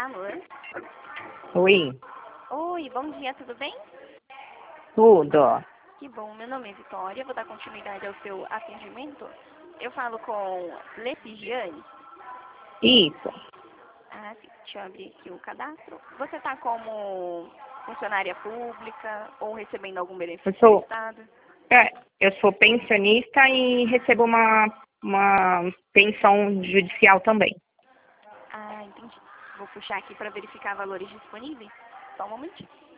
Alô? Oi, Oi, bom dia, tudo bem? tudo. Que bom, meu nome é Vitória, vou dar continuidade ao seu atendimento. Eu falo com Lecigiane. Isso. Ah, sim, deixa eu abrir aqui o cadastro. Você está como funcionária pública ou recebendo algum Eu benefício do sou, Estado? eu sou pensionista e recebo uma pensão judicial também. Ah, entendi. Vou puxar aqui para verificar valores disponíveis. Só um momentinho.